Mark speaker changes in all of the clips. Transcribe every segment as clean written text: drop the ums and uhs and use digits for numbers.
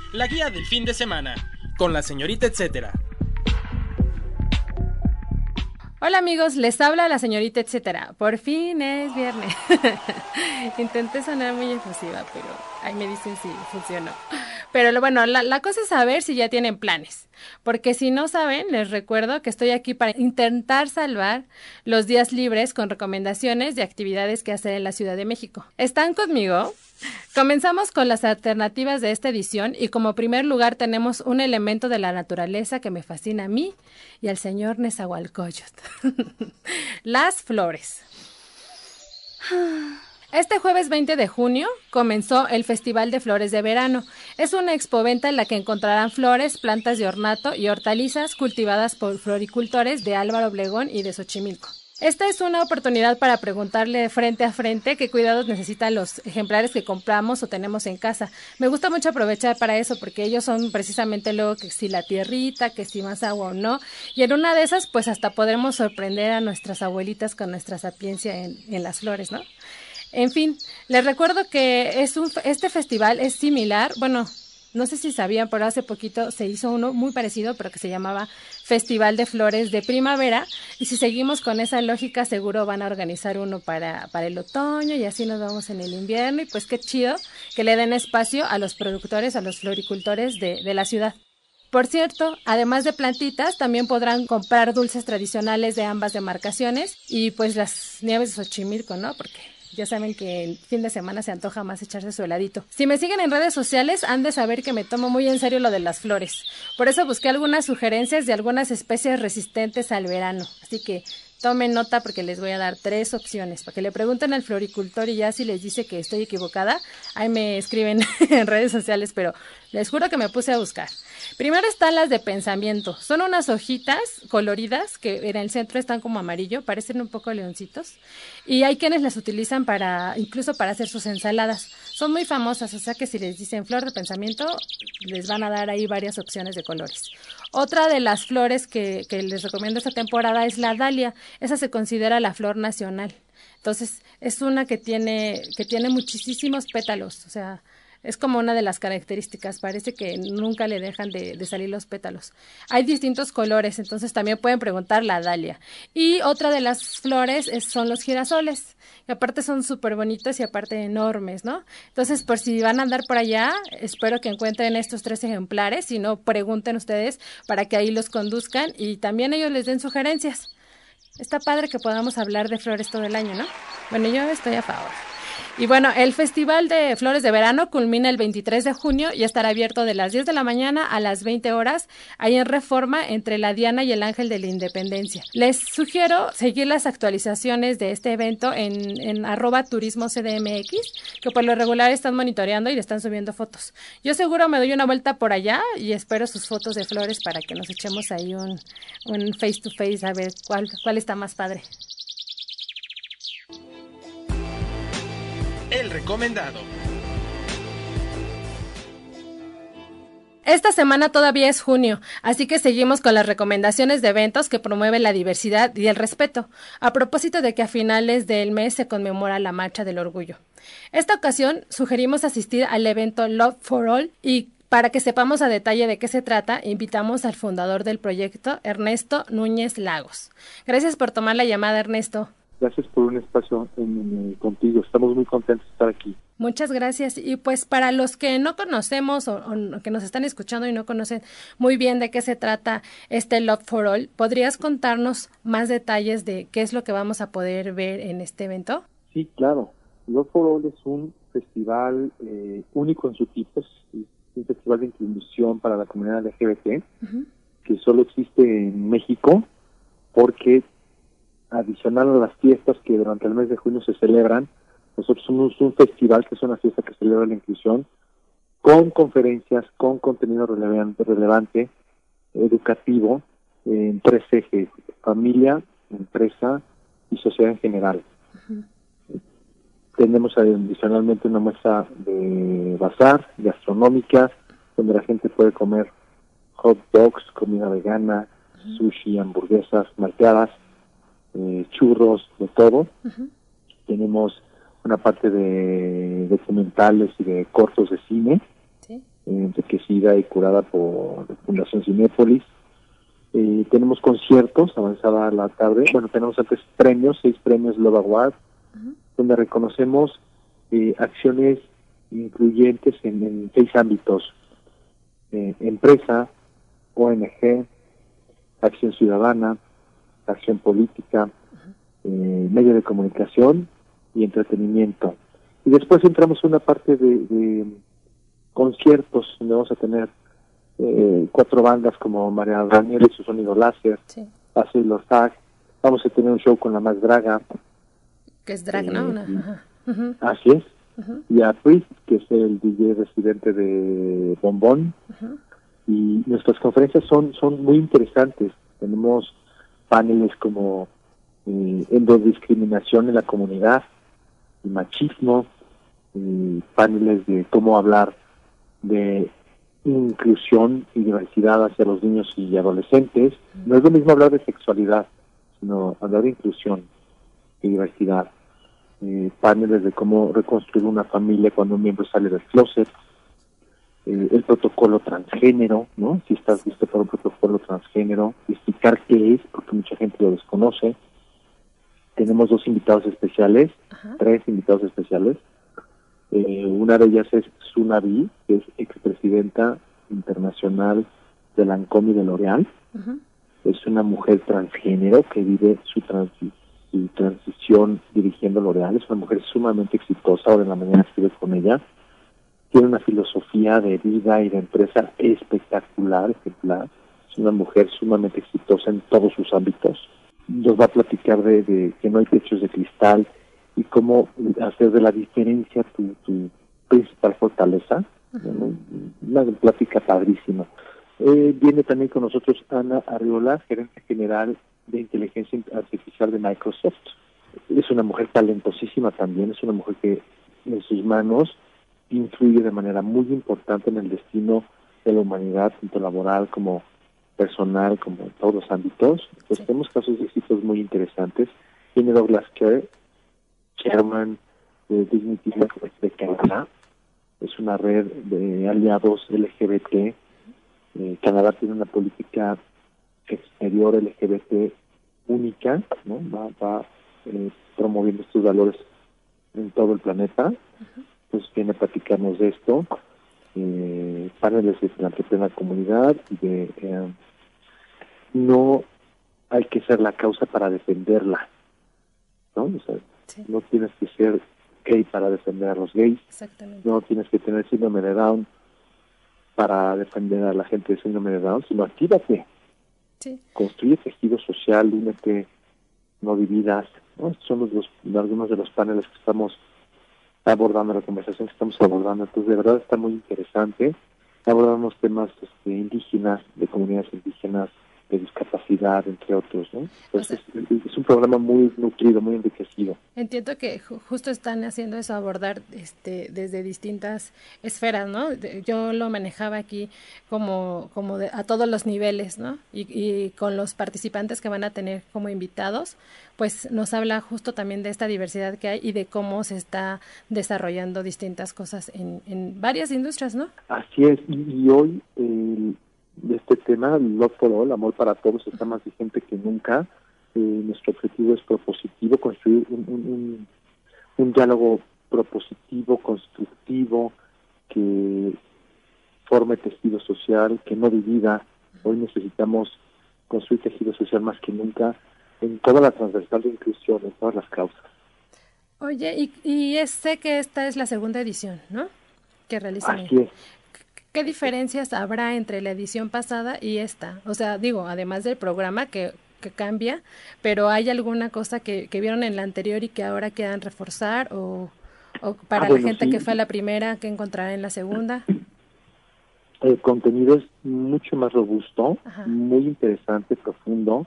Speaker 1: la guía del fin de semana, con la señorita etcétera.
Speaker 2: Hola amigos, les habla la señorita etcétera. Por fin es viernes. Intenté sonar muy efusiva, pero ahí me dicen si funcionó. Pero bueno, la cosa es saber si ya tienen planes. Porque si no saben, les recuerdo que estoy aquí para intentar salvar los días libres con recomendaciones de actividades que hacer en la Ciudad de México. ¿Están conmigo? Comenzamos con las alternativas de esta edición y como primer lugar tenemos un elemento de la naturaleza que me fascina a mí y al señor Nezahualcóyotl. Las flores. Este jueves 20 de junio comenzó el Festival de Flores de Verano. Es una expoventa en la que encontrarán flores, plantas de ornato y hortalizas cultivadas por floricultores de Álvaro Obregón y de Xochimilco. Esta es una oportunidad para preguntarle frente a frente qué cuidados necesitan los ejemplares que compramos o tenemos en casa. Me gusta mucho aprovechar para eso porque ellos son precisamente luego que si la tierrita, que si más agua o no. Y en una de esas pues hasta podremos sorprender a nuestras abuelitas con nuestra sapiencia en las flores, ¿no? En fin, les recuerdo que este festival es similar, bueno, no sé si sabían, pero hace poquito se hizo uno muy parecido, pero que se llamaba Festival de Flores de Primavera, y si seguimos con esa lógica, seguro van a organizar uno para el otoño, y así nos vamos en el invierno, y pues qué chido que le den espacio a los productores, a los floricultores de la ciudad. Por cierto, además de plantitas, también podrán comprar dulces tradicionales de ambas demarcaciones, y pues las nieves de Xochimilco, ¿no? Porque ya saben que el fin de semana se antoja más echarse su heladito. Si me siguen en redes sociales, han de saber que me tomo muy en serio lo de las flores. Por eso busqué algunas sugerencias de algunas especies resistentes al verano. Así que tomen nota porque les voy a dar 3 opciones. Para que le pregunten al floricultor y ya si les dice que estoy equivocada, ahí me escriben en redes sociales, pero les juro que me puse a buscar. Primero están las de pensamiento. Son unas hojitas coloridas que en el centro están como amarillo, parecen un poco leoncitos. Y hay quienes las utilizan incluso para hacer sus ensaladas. Son muy famosas, o sea que si les dicen flor de pensamiento, les van a dar ahí varias opciones de colores. Otra de las flores que les recomiendo esta temporada es la dalia. Esa se considera la flor nacional. Entonces, es una que tiene muchísimos pétalos, o sea, es como una de las características, parece que nunca le dejan de salir los pétalos. Hay distintos colores, entonces también pueden preguntar la dalia. Y otra de las flores son los girasoles, que aparte son súper bonitos y aparte enormes, ¿no? Entonces, por si van a andar por allá, espero que encuentren estos 3 ejemplares, si no, pregunten ustedes para que ahí los conduzcan y también ellos les den sugerencias. Está padre que podamos hablar de flores todo el año, ¿no? Bueno, yo estoy a favor. Y bueno, el Festival de Flores de Verano culmina el 23 de junio y estará abierto de las 10 de la mañana a las 20 horas, ahí en Reforma, entre la Diana y el Ángel de la Independencia. Les sugiero seguir las actualizaciones de este evento en @turismocdmx, que por lo regular están monitoreando y le están subiendo fotos. Yo seguro me doy una vuelta por allá y espero sus fotos de flores para que nos echemos ahí un face to face a ver cuál está más padre.
Speaker 1: El recomendado.
Speaker 2: Esta semana todavía es junio, así que seguimos con las recomendaciones de eventos que promueven la diversidad y el respeto, a propósito de que a finales del mes se conmemora la Marcha del Orgullo. Esta ocasión sugerimos asistir al evento Love for All y para que sepamos a detalle de qué se trata, invitamos al fundador del proyecto, Ernesto Núñez Lagos. Gracias por tomar la llamada, Ernesto.
Speaker 3: Gracias por un espacio contigo. Estamos muy contentos de estar aquí.
Speaker 2: Muchas gracias. Y pues para los que no conocemos o que nos están escuchando y no conocen muy bien de qué se trata este Love for All, ¿podrías contarnos más detalles de qué es lo que vamos a poder ver en este evento?
Speaker 3: Sí, claro. Love for All es un festival único en su tipo. Es un festival de inclusión para la comunidad LGBT que solo existe en México porque adicional a las fiestas que durante el mes de junio se celebran, nosotros somos un festival que es una fiesta que celebra la inclusión con conferencias, con contenido relevante educativo en 3 ejes: familia, empresa y sociedad en general. Tenemos adicionalmente una muestra de bazar gastronómica donde la gente puede comer hot dogs, comida vegana, sushi, hamburguesas, malteadas, churros, de todo. Tenemos una parte de documentales y de cortos de cine.
Speaker 2: ¿Sí?
Speaker 3: enriquecida y curada por Fundación Cinépolis. Tenemos conciertos, avanzada la tarde. Bueno, tenemos antes premios, 6 premios Love Award, donde reconocemos acciones incluyentes en 6 ámbitos: empresa, ONG, acción ciudadana, acción política, medio de comunicación y entretenimiento. Y después entramos en una parte de conciertos, donde vamos a tener 4 bandas como María Daniela y su sonido láser, Acid Los Tag. Vamos a tener un show con La Más Draga,
Speaker 2: que es drag, ¿no? Ajá.
Speaker 3: Así es. Y a Priest, que es el DJ residente de Bombón. Y nuestras conferencias son muy interesantes. Tenemos paneles como endodiscriminación en la comunidad y machismo, paneles de cómo hablar de inclusión y diversidad hacia los niños y adolescentes. No es lo mismo hablar de sexualidad, sino hablar de inclusión y diversidad. Paneles de cómo reconstruir una familia cuando un miembro sale del closet, el protocolo transgénero, ¿no? Si estás listo para un protocolo transgénero, explicar qué es, porque mucha gente lo desconoce. Tenemos 2 invitados especiales, 3 invitados especiales. Una de ellas es Sunavi, que es expresidenta internacional de Lancôme y de L'Oréal. Es una mujer transgénero que vive su transición dirigiendo L'Oréal. Es una mujer sumamente exitosa. Ahora en la mañana estuve con ella. Tiene una filosofía de vida y de empresa espectacular, ejemplar. Es una mujer sumamente exitosa en todos sus ámbitos. Nos va a platicar de que no hay techos de cristal y cómo hacer de la diferencia tu principal fortaleza. Una plática padrísima. Viene también con nosotros Ana Arriola, gerente general de inteligencia artificial de Microsoft. Es una mujer talentosísima también, es una mujer que en sus manos influye de manera muy importante en el destino de la humanidad, tanto laboral como personal, como en todos los ámbitos. Pues tenemos casos de éxitos muy interesantes. Viene Douglas Kerr, chairman de Dignity de Canadá. Es una red de aliados LGBT. Canadá tiene una política exterior LGBT única, ¿no? Va promoviendo estos valores en todo el planeta. Pues viene a platicarnos de esto, paneles de filantropía en la comunidad y de no hay que ser la causa para defenderla, ¿no? O sea, no tienes que ser gay para defender a los gays, no tienes que tener síndrome de Down para defender a la gente de síndrome de Down, sino actívate, construye tejido social, únete, no dividas, ¿no? Estos son algunos de los paneles que estamos abordando, la conversación que estamos abordando. Entonces, de verdad está muy interesante. Abordamos temas indígenas, de comunidades indígenas, de discapacidad, entre otros, ¿no? Entonces, es un programa muy nutrido, muy enriquecido.
Speaker 2: Entiendo que justo están haciendo eso, abordar desde distintas esferas, ¿no? Yo lo manejaba aquí como a todos los niveles, ¿no? Y con los participantes que van a tener como invitados, pues nos habla justo también de esta diversidad que hay y de cómo se está desarrollando distintas cosas en varias industrias, ¿no?
Speaker 3: Así es, y hoy este tema, Love for All, amor para todos, está más vigente que nunca. Nuestro objetivo es propositivo, construir un diálogo propositivo, constructivo, que forme tejido social, que no divida. Hoy necesitamos construir tejido social más que nunca en toda la transversal de inclusión, en todas las causas.
Speaker 2: Oye, sé que esta es la segunda edición, ¿no? Que realizan.
Speaker 3: Así es.
Speaker 2: ¿Qué diferencias habrá entre la edición pasada y esta? O sea, digo, además del programa que cambia, pero ¿hay alguna cosa que vieron en la anterior y que ahora quieran reforzar? ¿O para la gente que fue a la primera, qué encontrará en la segunda?
Speaker 3: El contenido es mucho más robusto, muy interesante, profundo.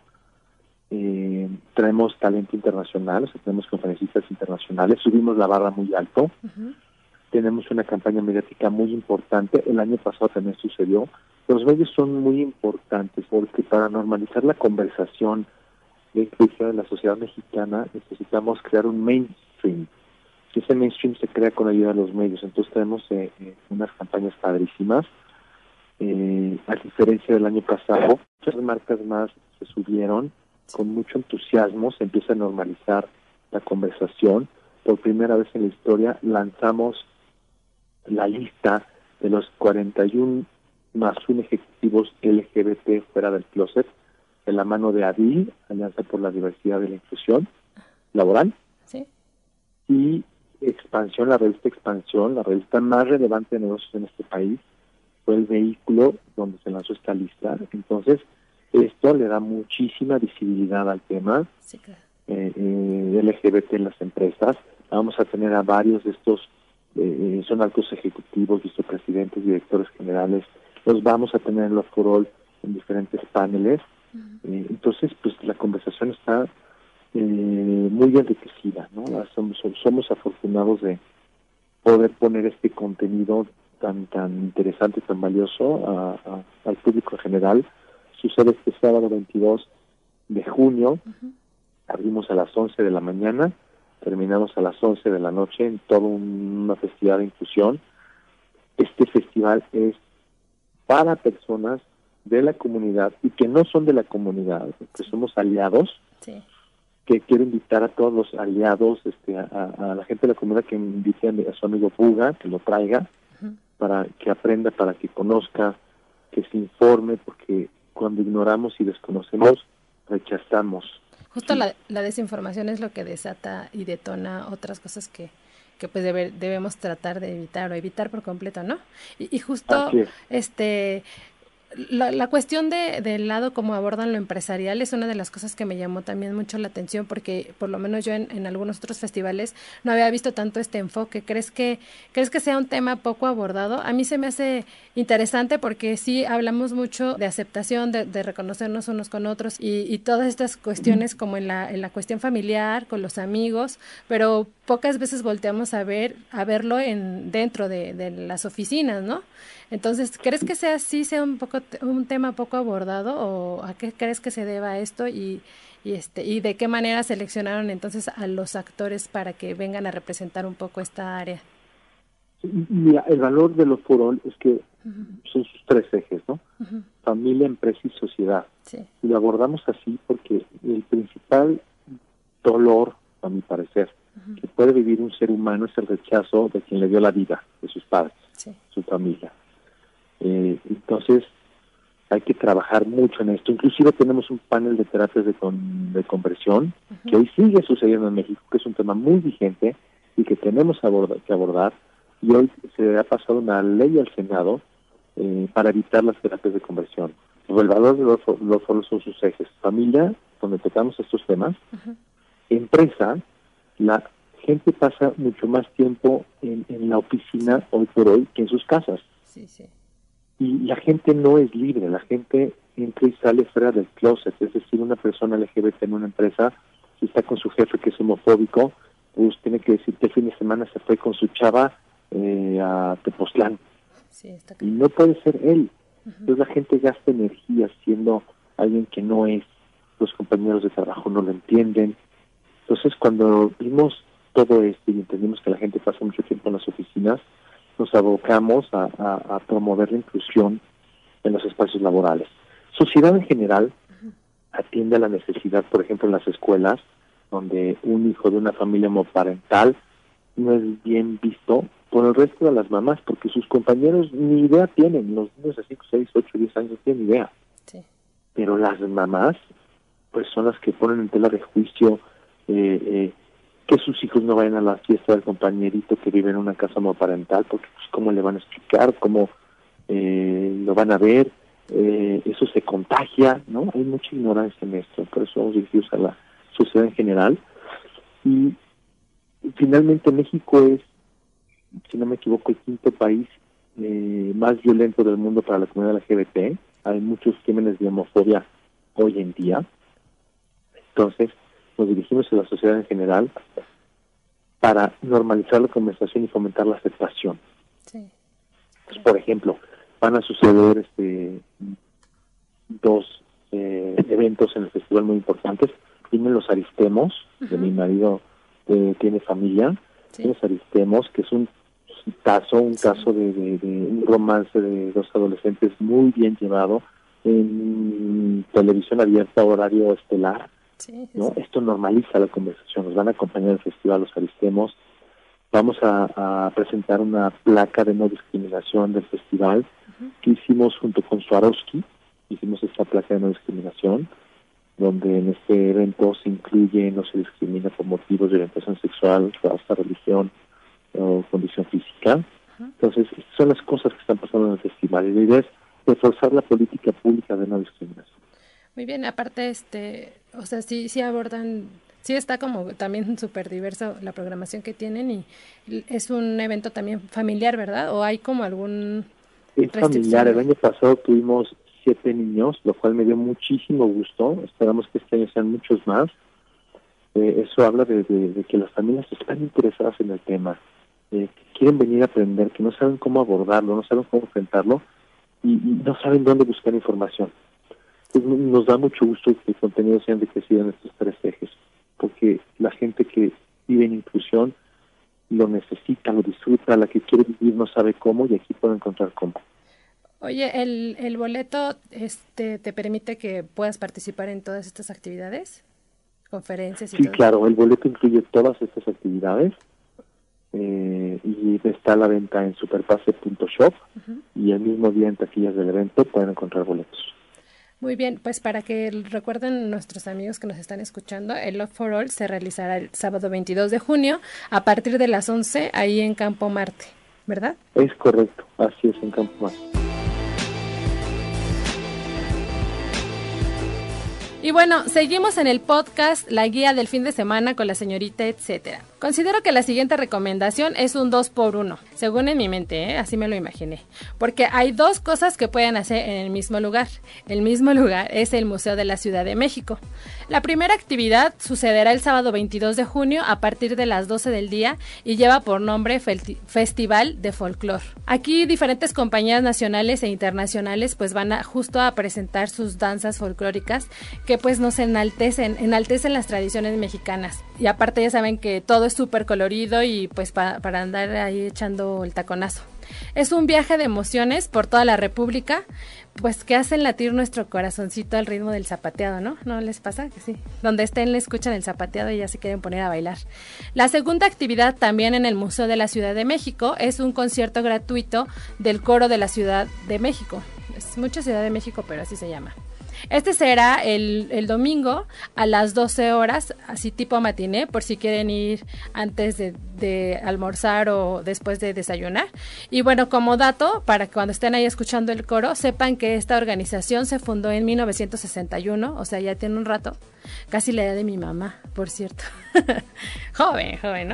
Speaker 3: Traemos talento internacional, o sea, tenemos conferencistas internacionales, subimos la barra muy alto. Tenemos una campaña mediática muy importante. El año pasado también sucedió. Los medios son muy importantes porque para normalizar la conversación de inclusión en la sociedad mexicana necesitamos crear un mainstream. Ese mainstream se crea con ayuda de los medios. Entonces tenemos unas campañas padrísimas. a diferencia del año pasado, muchas marcas más se subieron con mucho entusiasmo, se empieza a normalizar la conversación. Por primera vez en la historia lanzamos la lista de los 41 más un ejecutivos LGBT fuera del closet, de la mano de ADI, Alianza por la Diversidad y la Inclusión Laboral,
Speaker 2: Sí.
Speaker 3: y Expansión, la revista más relevante de negocios en este país, fue el vehículo donde se lanzó esta lista. Entonces, esto le da muchísima visibilidad al tema.
Speaker 2: Sí, claro.
Speaker 3: LGBT en las empresas. Vamos a tener a varios de estos, son altos ejecutivos, vicepresidentes, directores generales, los vamos a tener en los Forol en diferentes paneles. Entonces, pues la conversación está muy enriquecida, ¿no? Somos afortunados de poder poner este contenido tan interesante, tan valioso al público en general. Sucede este sábado 22 de junio, abrimos a las 11 de la mañana, terminamos a las 11 de la noche en toda una festividad de inclusión. Este festival es para personas de la comunidad y que no son de la comunidad, que somos aliados.
Speaker 2: Sí.
Speaker 3: Que quiero invitar a todos los aliados, a la gente de la comunidad, que invite a su amigo Buga, que lo traiga, para que aprenda, para que conozca, que se informe, porque cuando ignoramos y desconocemos, rechazamos.
Speaker 2: Justo la desinformación es lo que desata y detona otras cosas que pues debemos tratar de evitar o evitar por completo, ¿no? Y justo la cuestión del lado como abordan lo empresarial es una de las cosas que me llamó también mucho la atención, porque por lo menos yo en algunos otros festivales no había visto tanto este enfoque. ¿Crees que sea un tema poco abordado? A mí se me hace interesante porque sí hablamos mucho de aceptación, de reconocernos unos con otros y todas estas cuestiones como en la cuestión familiar, con los amigos, pero pocas veces volteamos a verlo dentro de las oficinas, ¿no? Entonces, ¿crees que sea un tema poco abordado, o a qué crees que se deba esto y de qué manera seleccionaron entonces a los actores para que vengan a representar un poco esta área?
Speaker 3: Mira, el valor de los Forol es que son sus tres ejes, ¿no? Familia, empresa y sociedad.
Speaker 2: Sí.
Speaker 3: Y lo abordamos así porque el principal dolor, a mi parecer, que puede vivir un ser humano es el rechazo de quien le dio la vida, de sus padres,
Speaker 2: sí,
Speaker 3: su familia. Entonces, hay que trabajar mucho en esto. Inclusive tenemos un panel de terapias de conversión, que hoy sigue sucediendo en México, que es un tema muy vigente y que tenemos que abordar. Y hoy se ha pasado una ley al Senado para evitar las terapias de conversión. El valor de los foros son sus ejes. Familia, donde tocamos estos temas. Empresa, la gente pasa mucho más tiempo en la oficina hoy por hoy que en sus casas.
Speaker 2: Sí, sí.
Speaker 3: Y la gente no es libre, la gente entra y sale fuera del closet. Es decir, una persona LGBT en una empresa, si está con su jefe que es homofóbico, pues tiene que decir que el fin de semana se fue con su chava a Tepoztlán.
Speaker 2: Sí, está
Speaker 3: y no puede ser él. Entonces la gente gasta energía siendo alguien que no es. Los compañeros de trabajo no lo entienden. Entonces cuando vimos todo esto y entendimos que la gente pasa mucho tiempo en las oficinas, nos abocamos a promover la inclusión en los espacios laborales. Sociedad en general atiende a la necesidad, por ejemplo, en las escuelas, donde un hijo de una familia homoparental no es bien visto por el resto de las mamás, porque sus compañeros ni idea tienen, los niños de 5, 6, 8, 10 años no tienen idea.
Speaker 2: Sí.
Speaker 3: Pero las mamás, pues son las que ponen en tela de juicio que sus hijos no vayan a la fiesta del compañerito que vive en una casa homoparental, porque pues cómo le van a explicar, cómo lo van a ver, eso se contagia, ¿no? Hay mucha ignorancia en esto, por eso vamos dirigidos a la sociedad en general. Y finalmente México es, si no me equivoco, el quinto país más violento del mundo para la comunidad LGBT. Hay muchos crímenes de homofobia hoy en día. Entonces, nos dirigimos a la sociedad en general para normalizar la conversación y fomentar la aceptación.
Speaker 2: Sí.
Speaker 3: Pues, por ejemplo, van a suceder dos eventos en el festival muy importantes. Tienen los Aristemos, de mi marido tiene familia.
Speaker 2: Sí.
Speaker 3: Los Aristemos, que es un un caso de un romance de dos adolescentes muy bien llevado en televisión abierta, horario estelar, ¿no? Esto normaliza la conversación. Nos van a acompañar al Festival Los Aristemos. Vamos a presentar una placa de no discriminación del festival que hicimos junto con Swarovski. Hicimos esta placa de no discriminación, donde en este evento se incluye, no se discrimina por motivos de orientación sexual, raza, religión o condición física. Entonces, estas son las cosas que están pasando en el festival, y la idea es reforzar la política pública de no discriminación.
Speaker 2: Muy bien, aparte, o sea, sí abordan, sí está como también súper diverso la programación que tienen, y es un evento también familiar, ¿verdad? ¿O hay como algún
Speaker 3: Es familiar. El año pasado tuvimos 7 niños, lo cual me dio muchísimo gusto. Esperamos que este año sean muchos más. Eso habla de que las familias están interesadas en el tema, que quieren venir a aprender, que no saben cómo abordarlo, no saben cómo enfrentarlo y no saben dónde buscar información. Pues nos da mucho gusto que el contenido sea enriquecido en estos 3 ejes, porque la gente que vive en inclusión lo necesita, lo disfruta, la que quiere vivir no sabe cómo, y aquí puede encontrar cómo.
Speaker 2: Oye, ¿el boleto te permite que puedas participar en todas estas actividades? ¿Conferencias y todo?
Speaker 3: Sí, claro, el boleto incluye todas estas actividades y está a la venta en superpase.shop y el mismo día en taquillas del evento pueden encontrar boletos.
Speaker 2: Muy bien, pues para que recuerden nuestros amigos que nos están escuchando, el Love for All se realizará el sábado 22 de junio a partir de las 11 ahí en Campo Marte, ¿verdad? Es
Speaker 3: correcto, así es, en Campo Marte.
Speaker 2: Y bueno, seguimos en el podcast La Guía del Fin de Semana con la señorita etcétera. Considero que la siguiente recomendación es un 2x1, según en mi mente, así me lo imaginé. Porque hay 2 cosas que pueden hacer en el mismo lugar. El mismo lugar es el Museo de la Ciudad de México. La primera actividad sucederá el sábado 22 de junio a partir de las 12 del día y lleva por nombre Festival de Folclor. Aquí diferentes compañías nacionales e internacionales pues van justo a presentar sus danzas folclóricas que pues nos enaltecen las tradiciones mexicanas. Y aparte ya saben que todo es súper colorido y pues para andar ahí echando el taconazo. Es un viaje de emociones por toda la República, pues que hacen latir nuestro corazoncito al ritmo del zapateado, ¿no? ¿No les pasa? Que sí. Donde estén le escuchan el zapateado y ya se quieren poner a bailar. La segunda actividad también en el Museo de la Ciudad de México es un concierto gratuito del Coro de la Ciudad de México. Es mucha Ciudad de México, pero así se llama. Este será el domingo a las 12 horas, así tipo matiné, por si quieren ir antes de almorzar o después de desayunar. Y bueno, como dato, para que cuando estén ahí escuchando el coro, sepan que esta organización se fundó en 1961, o sea, ya tiene un rato, casi la edad de mi mamá, por cierto. joven, ¿no?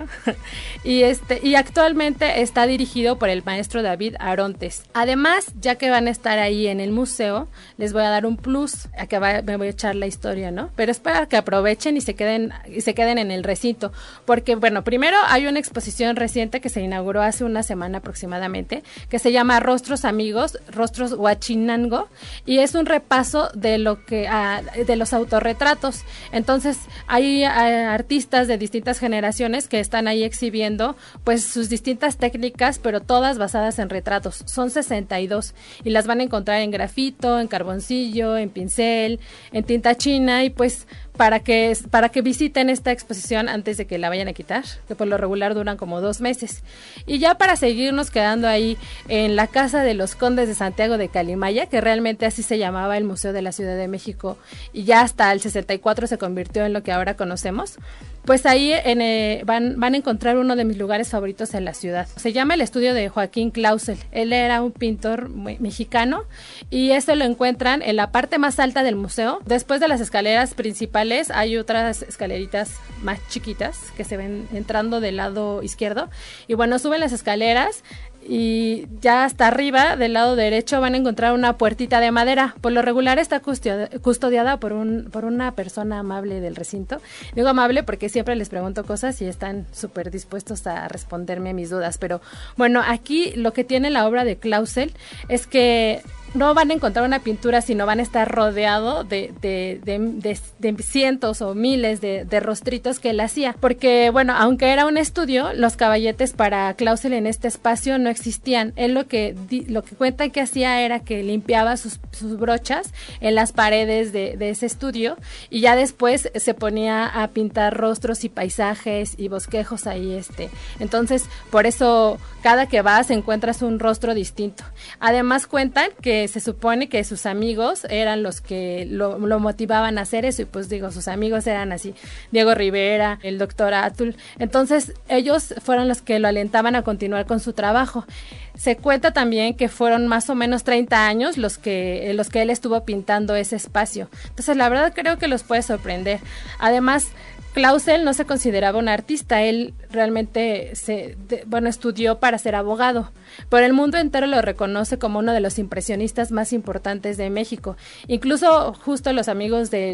Speaker 2: Y actualmente está dirigido por el maestro David Arontes. Además, ya que van a estar ahí en el museo, les voy a dar un plus, a que me voy a echar la historia, ¿no? Pero es para que aprovechen y se queden en el recinto, porque bueno, primero hay una exposición reciente que se inauguró hace una semana aproximadamente, que se llama Rostros Amigos, Rostros Huachinango, y es un repaso de de los autorretratos. Entonces, hay artistas de distintas generaciones que están ahí exhibiendo pues sus distintas técnicas, pero todas basadas en retratos. Son 62 y las van a encontrar en grafito, en carboncillo, en pincel, en tinta china, y pues para que visiten esta exposición antes de que la vayan a quitar, que por lo regular duran como 2 meses. Y ya para seguirnos quedando ahí en la Casa de los Condes de Santiago de Calimaya, que realmente así se llamaba el Museo de la Ciudad de México y ya hasta el 64 se convirtió en lo que ahora conocemos, pues ahí van a encontrar uno de mis lugares favoritos en la ciudad. Se llama el estudio de Joaquín Clausel. Él era un pintor mexicano y esto lo encuentran en la parte más alta del museo. Después de las escaleras principales hay otras escaleritas más chiquitas que se ven entrando del lado izquierdo. Y bueno, suben las escaleras y ya hasta arriba del lado derecho van a encontrar una puertita de madera. Por lo regular está custodiada por una persona amable del recinto. Digo amable porque siempre les pregunto cosas y están súper dispuestos a responderme a mis dudas. Pero bueno, aquí lo que tiene la obra de Clausel es que no van a encontrar una pintura, sino van a estar rodeado de cientos o miles de rostritos que él hacía. Porque, bueno, aunque era un estudio, los caballetes para Clausel en este espacio no existían. Él lo que cuenta que hacía era que limpiaba sus brochas en las paredes de ese estudio y ya después se ponía a pintar rostros y paisajes y bosquejos ahí. Entonces, por eso, cada que vas encuentras un rostro distinto. Además, cuentan que se supone que sus amigos eran los que lo motivaban a hacer eso, y pues digo, sus amigos eran así, Diego Rivera, el doctor Atul. Entonces ellos fueron los que lo alentaban a continuar con su trabajo. Se cuenta también que fueron más o menos 30 años los que él estuvo pintando ese espacio. Entonces la verdad creo que los puede sorprender. Además, Clausel no se consideraba un artista, él realmente estudió para ser abogado, pero el mundo entero lo reconoce como uno de los impresionistas más importantes de México. Incluso justo los amigos de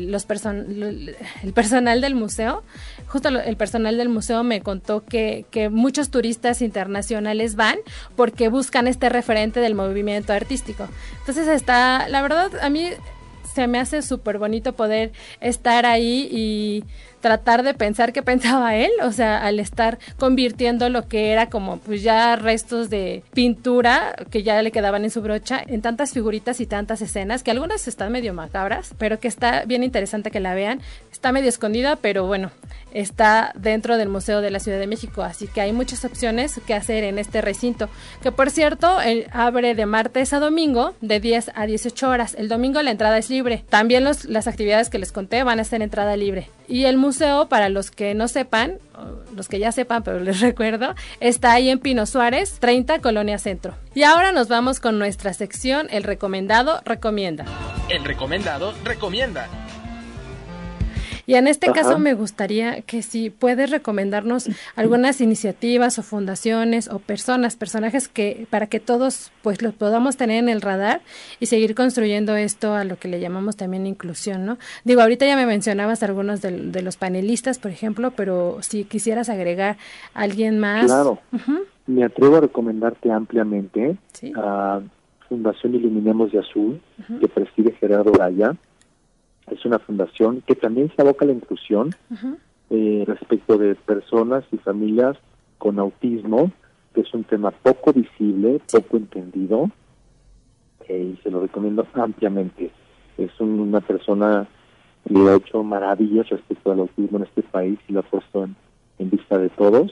Speaker 2: el personal del museo, el personal del museo me contó que muchos turistas internacionales van porque buscan este referente del movimiento artístico. Entonces la verdad, a mí se me hace súper bonito poder estar ahí y tratar de pensar qué pensaba él, o sea, al estar convirtiendo lo que era como pues ya restos de pintura que ya le quedaban en su brocha en tantas figuritas y tantas escenas, que algunas están medio macabras, pero que está bien interesante que la vean. Está medio escondida, pero bueno, está dentro del Museo de la Ciudad de México, así que hay muchas opciones que hacer en este recinto, que por cierto, abre de martes a domingo de 10 a 18 horas. El domingo la entrada es libre. También las actividades que les conté van a estar en entrada libre. Y el museo, para los que no sepan, los que ya sepan, pero les recuerdo, está ahí en Pino Suárez, 30, Colonia Centro. Y ahora nos vamos con nuestra sección, El Recomendado Recomienda.
Speaker 1: El Recomendado Recomienda.
Speaker 2: Y en este caso me gustaría que si puedes recomendarnos algunas iniciativas o fundaciones o personajes que para que todos pues los podamos tener en el radar y seguir construyendo esto a lo que le llamamos también inclusión, ¿no? Digo, ahorita ya me mencionabas algunos de los panelistas, por ejemplo, pero si quisieras agregar a alguien más.
Speaker 3: Claro, me atrevo a recomendarte ampliamente
Speaker 2: ¿sí?
Speaker 3: a Fundación Iluminemos de Azul, que preside Gerardo Gaya. Es una fundación que también se aboca a la inclusión respecto de personas y familias con autismo, que es un tema poco visible, poco entendido, y se lo recomiendo ampliamente. Es una persona que ha hecho maravillas respecto al autismo en este país y lo ha puesto en vista de todos.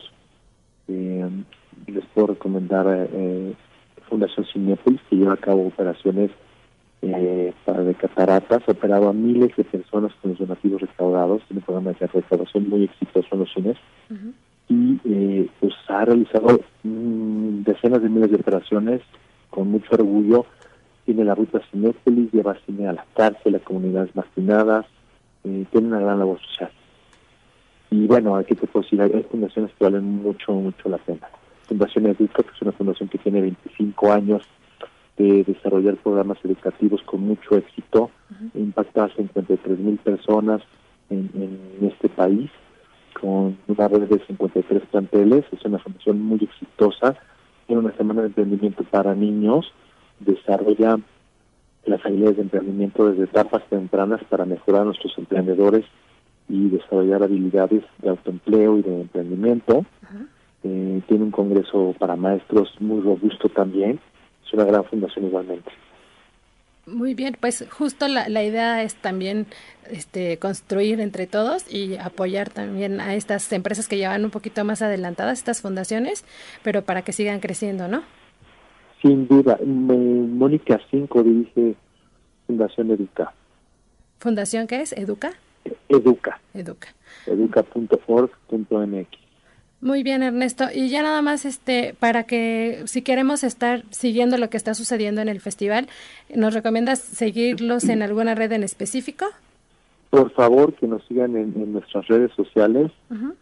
Speaker 3: Les puedo recomendar Fundación Cinépolis, que lleva a cabo operaciones de cataratas, ha operado a miles de personas con los donativos recaudados, tiene programas de recaudación muy exitosos en los cines, y pues ha realizado decenas de miles de operaciones con mucho orgullo. Tiene la ruta Cinépolis, lleva cine a la cárcel, a comunidades marginadas, tiene una gran labor social. Y bueno, aquí te puedo decir, hay fundaciones que valen mucho, mucho la pena. Fundación Educa, que es una fundación que tiene 25 años de desarrollar programas educativos con mucho éxito, impacta a 53,000 personas en este país, con una red de 53 planteles. Es una fundación muy exitosa, tiene una semana de emprendimiento para niños, desarrolla las habilidades de emprendimiento desde etapas tempranas para mejorar a nuestros emprendedores y desarrollar habilidades de autoempleo y de emprendimiento. Tiene un congreso para maestros muy robusto también. Es una gran fundación igualmente.
Speaker 2: Muy bien, pues justo la idea es también construir entre todos y apoyar también a estas empresas que llevan un poquito más adelantadas, estas fundaciones, pero para que sigan creciendo, ¿no?
Speaker 3: Sin duda. Mónica Cinco dirige Fundación Educa.
Speaker 2: ¿Fundación qué es? ¿Educa?
Speaker 3: Educa.
Speaker 2: Educa.org.mx. Muy bien, Ernesto. Y ya nada más para que si queremos estar siguiendo lo que está sucediendo en el festival, ¿nos recomiendas seguirlos en alguna red en específico?
Speaker 3: Por favor, que nos sigan en nuestras redes sociales.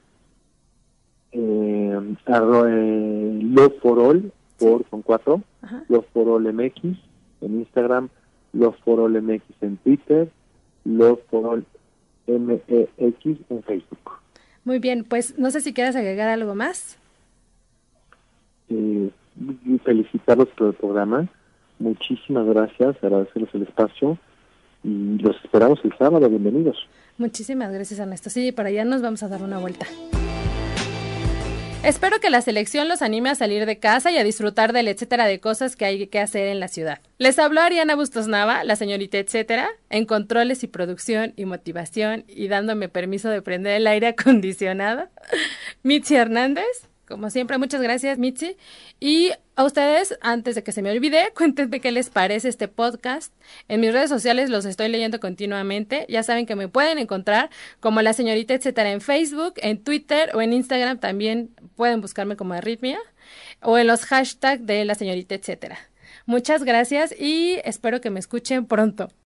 Speaker 3: Love for All, con 4, Love for All MX en Instagram, Love for All MX en Twitter, Love for All MEX en Facebook.
Speaker 2: Muy bien, pues no sé si quieres agregar algo más.
Speaker 3: Felicitarlos por el programa. Muchísimas gracias, agradecerles el espacio y los esperamos el sábado. Bienvenidos.
Speaker 2: Muchísimas gracias, Ernesto. Sí, por allá nos vamos a dar una vuelta. Espero que la selección los anime a salir de casa y a disfrutar del etcétera de cosas que hay que hacer en la ciudad. Les habló Ariana Bustos Nava, la señorita etcétera, en controles y producción y motivación y dándome permiso de prender el aire acondicionado. Mitzi Hernández. Como siempre, muchas gracias, Mitzi. Y a ustedes, antes de que se me olvide, cuéntenme qué les parece este podcast. En mis redes sociales los estoy leyendo continuamente. Ya saben que me pueden encontrar como la señorita etcétera en Facebook, en Twitter o en Instagram. También pueden buscarme como Arritmia o en los hashtags de la señorita etcétera. Muchas gracias y espero que me escuchen pronto.